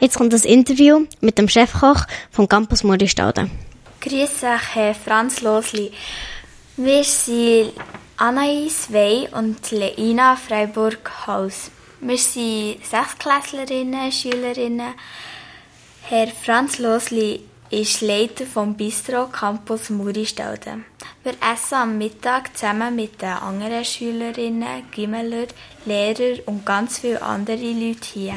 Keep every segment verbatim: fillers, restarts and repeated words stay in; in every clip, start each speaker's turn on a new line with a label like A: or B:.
A: jetzt kommt das Interview mit dem Chefkoch vom Campus Murristauden.
B: Grüß euch, Herr Franz Losli. Wir sind Anais Wey und Leina Freiburg-Haus. Wir sind Sechsklässlerinnen, Schülerinnen. Herr Franz Losli ist Leiter vom Bistro Campus Murristauden. Wir essen am Mittag zusammen mit den anderen Schülerinnen, Gimmeler, Lehrern und ganz viele andere Leute hier.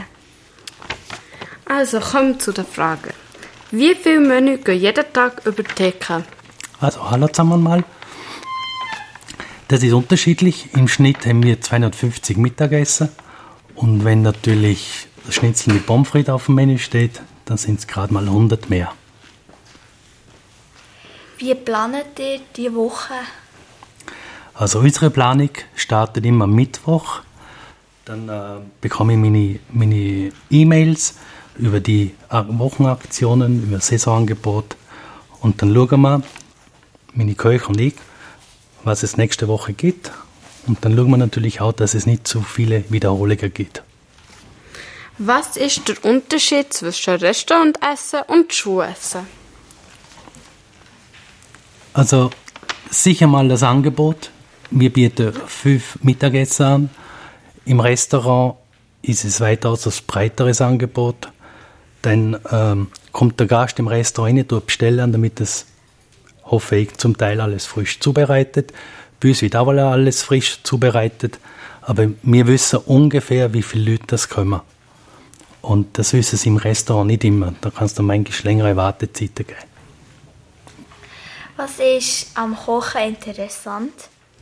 C: Also kommen wir zu der Frage. Wie viele Menü gehen jeden Tag über die Theke?
D: Also hallo zusammen mal. Das ist unterschiedlich. Im Schnitt haben wir zweihundertfünfzig Mittagessen. Und wenn natürlich das Schnitzel mit Pommes frites auf dem Menü steht, dann sind es gerade mal hundert mehr.
B: Wie planet ihr die Woche?
D: Also unsere Planung startet immer am Mittwoch. Dann äh, bekomme ich meine, meine E-Mails über die Wochenaktionen, über Saisonangebot. Und dann schauen wir, meine Köche und ich, was es nächste Woche gibt. Und dann schauen wir natürlich auch, dass es nicht zu viele Wiederholungen gibt.
C: Was ist der Unterschied zwischen Restaurantessen und Schulessen?
D: Also sicher mal das Angebot. Wir bieten fünf Mittagessen an. Im Restaurant ist es weitaus ein breiteres Angebot. Dann ähm, kommt der Gast im Restaurant rein, tut bestellen, damit es, hoffe ich, zum Teil alles frisch zubereitet. Bei uns wird auch alles frisch zubereitet. Aber wir wissen ungefähr, wie viele Leute das kommen. Und das wissen sie im Restaurant nicht immer. Da kannst du manchmal längere Wartezeiten geben.
B: Was ist am Kochen interessant?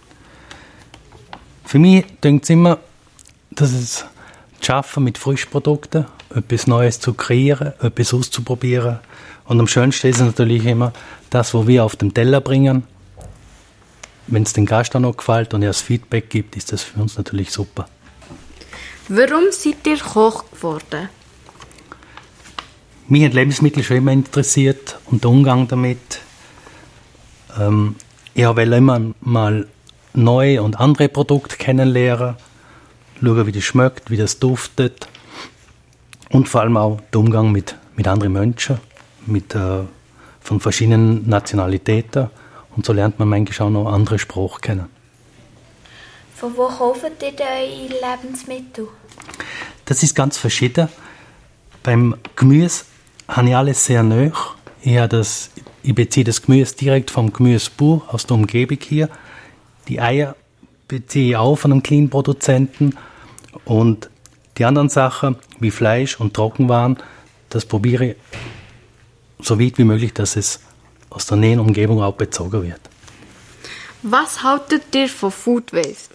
D: Für mich denkt es immer, dass es das Arbeiten mit Frischprodukten, etwas Neues zu kreieren, etwas auszuprobieren. Und am schönsten ist es natürlich immer das, was wir auf den Teller bringen. Wenn es dem Gast auch noch gefällt und er das Feedback gibt, ist das für uns natürlich super.
C: Warum seid ihr Koch geworden?
D: Mich hat Lebensmittel schon immer interessiert und der Umgang damit. Ähm, ich wollte immer mal neue und andere Produkte kennenlernen, schauen, wie das schmeckt, wie das duftet und vor allem auch der Umgang mit, mit anderen Menschen, mit, äh, von verschiedenen Nationalitäten. Und so lernt man manchmal auch noch andere Sprachen kennen.
B: Von wo kauft ihr eure Lebensmittel?
D: Das ist ganz verschieden. Beim Gemüse habe ich alles sehr nah. Ich, habe das, ich beziehe das Gemüse direkt vom Gemüsebauer aus der Umgebung hier. Die Eier beziehe ich auch von einem kleinen Produzenten. Und die anderen Sachen, wie Fleisch und Trockenwaren, das probiere ich so weit wie möglich, dass es aus der näheren Umgebung auch bezogen wird.
C: Was haltet ihr von Food Waste?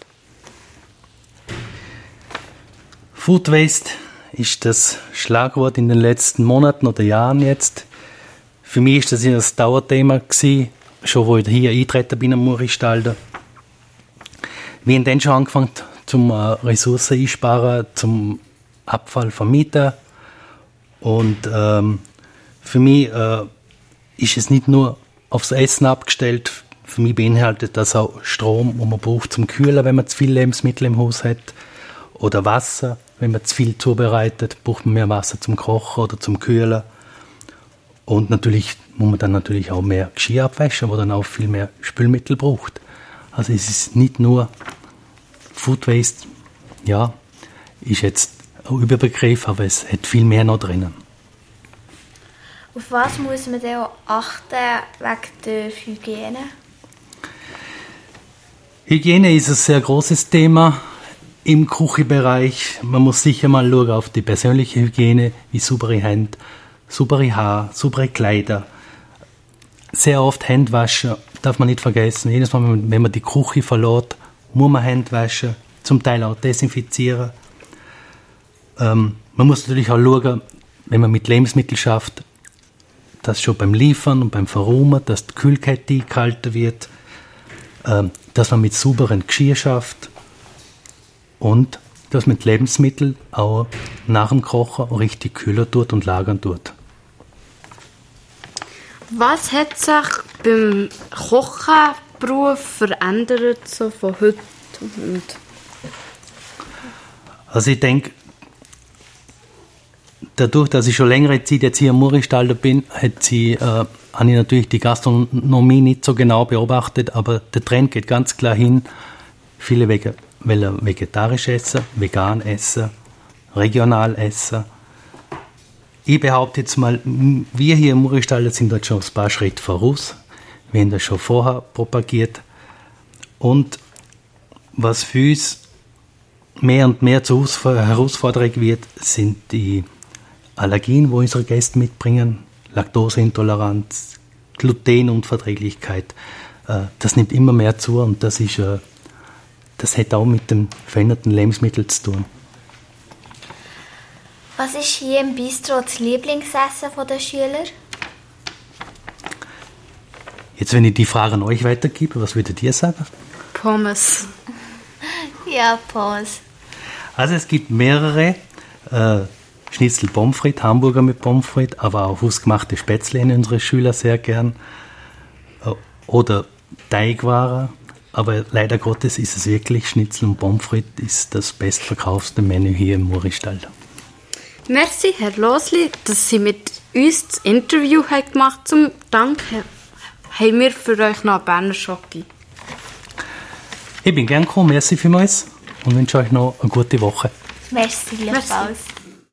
D: Food Waste ist das Schlagwort in den letzten Monaten oder Jahren jetzt. Für mich ist das ein Dauerthema gewesen, schon wo ich hier eingetreten bin am Murristauden. Wir haben dann schon angefangen, zum äh, Ressourcen einsparen, zum Abfall vermeiden. Und ähm, für mich äh, ist es nicht nur aufs Essen abgestellt. Für mich beinhaltet das auch Strom, den man braucht zum Kühlen, wenn man zu viele Lebensmittel im Haus hat. Oder Wasser, wenn man zu viel zubereitet, braucht man mehr Wasser zum Kochen oder zum Kühlen. Und natürlich muss man dann natürlich auch mehr Geschirr abwaschen, wo dann auch viel mehr Spülmittel braucht. Also es ist nicht nur Food Waste, ja, ist jetzt ein Überbegriff, aber es hat viel mehr noch drinnen.
B: Auf was muss man denn auch achten wegen der Hygiene?
D: Hygiene ist ein sehr großes Thema im Küchenbereich. Man muss sicher mal schauen auf die persönliche Hygiene, wie saubere Hände, saubere Haare, saubere Kleider. Sehr oft Hände waschen, darf man nicht vergessen. Jedes Mal, wenn man die Küche verlässt, muss man Hände waschen, zum Teil auch desinfizieren. Ähm, man muss natürlich auch schauen, wenn man mit Lebensmitteln schafft, dass schon beim Liefern und beim Verräumen, dass die Kühlkette eingehalten wird, ähm, dass man mit sauberen Geschirr schafft und dass man die Lebensmittel auch nach dem Kochen auch richtig kühlen tut und lagern tut.
C: Was hat sich beim Kochenberuf verändert, so von heute? Und
D: also ich denke, dadurch, dass ich schon längere Zeit jetzt hier im Muristalder bin, hat sie, äh, habe ich natürlich die Gastronomie nicht so genau beobachtet, aber der Trend geht ganz klar hin, viele wege, wollen vegetarisch essen, vegan essen, regional essen. Ich behaupte jetzt mal, wir hier im Muristalder sind dort schon ein paar Schritte voraus. Wir haben das schon vorher propagiert. Und was für uns mehr und mehr zur Herausforderung wird, sind die Allergien, die unsere Gäste mitbringen, Laktoseintoleranz, Glutenunverträglichkeit. Das nimmt immer mehr zu und das, ist, das hat auch mit dem veränderten Lebensmittel zu tun.
B: Was ist hier im Bistro das Lieblingsessen der Schüler?
D: Jetzt, wenn ich die Frage an euch weitergebe, was würdet ihr sagen?
C: Pommes.
B: Ja, Pommes.
D: Also es gibt mehrere äh, Schnitzel Pommes frites, Hamburger mit Pommes frites, aber auch hausgemachte Spätzle in unsere Schüler sehr gern. Äh, oder Teigwaren. Aber leider Gottes ist es wirklich, Schnitzel und Pommes frites ist das bestverkaufte Menü hier im Muristalder.
C: Merci, Herr Losli, dass Sie mit uns das Interview haben gemacht haben. Zum Dank haben wir für euch noch einen Berner Schoki.
D: Ich bin gern gekommen, merci vielmals und wünsche euch noch eine gute Woche.
B: Merci, gleichfalls.